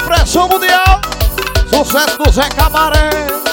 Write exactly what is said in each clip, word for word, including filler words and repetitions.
pressão mundial. Sucesso do Zé Cabaré.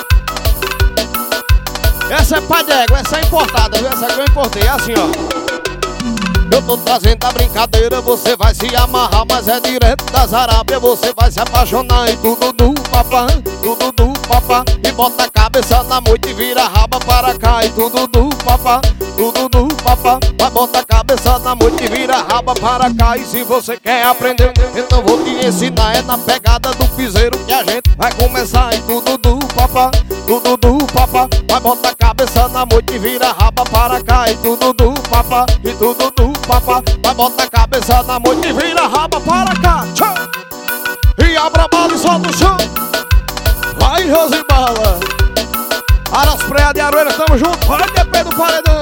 Essa é pai d'égua, essa é importada, viu? Essa aqui eu importei, é assim, ó. Eu tô trazendo a brincadeira, você vai se amarrar, mas é direto das Arábias. Você vai se apaixonar e tudo do papá, tudo do papá. E bota a cabeça na moita e vira a raba para cá. E tudo do papá, tudo do papá. Vai botar a cabeça na moita e vira a raba para cá. E se você quer aprender, então vou te ensinar. É na pegada do piseiro que a gente vai começar. E tudo do papá, tudo do papá. Vai botar a cabeça na moita e vira a raba para cá. E tudo do papá, e tudo do papá. Vai botar a cabeça na moita e vira a raba para cá. Tchau. E abra a bala e solta o chão. Vai, Rosibala. Aras Praia de Aroeira, tamo junto. Vai, D P do Paredão.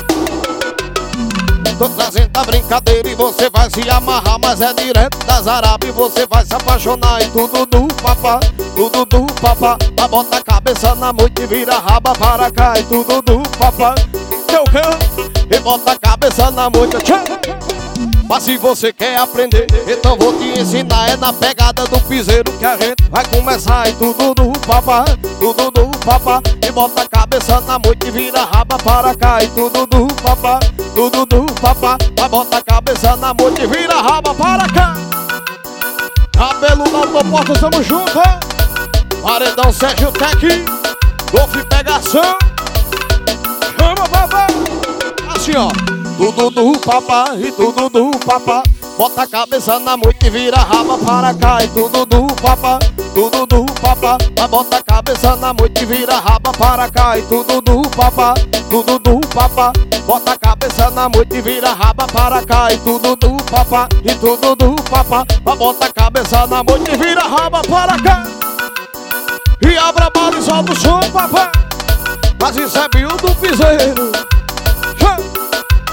Tô trazendo a brincadeira e você vai se amarrar, mas é direto das Arábias. Você vai se apaixonar e tudo do papá, tudo do papá. Vai botar a cabeça na moita e vira a raba para cá. E tudo do papá, teu cão. E bota a cabeça na moita. Tchau. Mas se você quer aprender, então vou te ensinar. É na pegada do piseiro que a gente vai começar. E tudo do papá, tudo do papá. E bota a cabeça na moita e vira a raba para cá. E tudo do papá, tudo do papá. Vai botar a cabeça na moita e vira a raba para cá. Cabelo na autoporta, tamo junto, hein? Paredão Sérgio Tec, golfe pegação. Chama, babá. Assim, ó. Tudo do papá e tudo do papá. Bota a cabeça na moita e vira a raba para cá. E tudo do papá, tudo do papá. Vai botar a cabeça na moita e vira a raba para cá. E tudo do papá, tudo do papá. Bota a cabeça na moita e vira a raba para cá. E tudo do papá, e tudo do papá. Vai botar a cabeça na moita e vira a raba para cá. E abra a bala e solta o som, papá. Mas isso é Bill do Piseiro.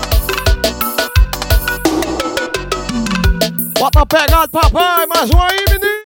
Bota pegado, papai, mais um aí,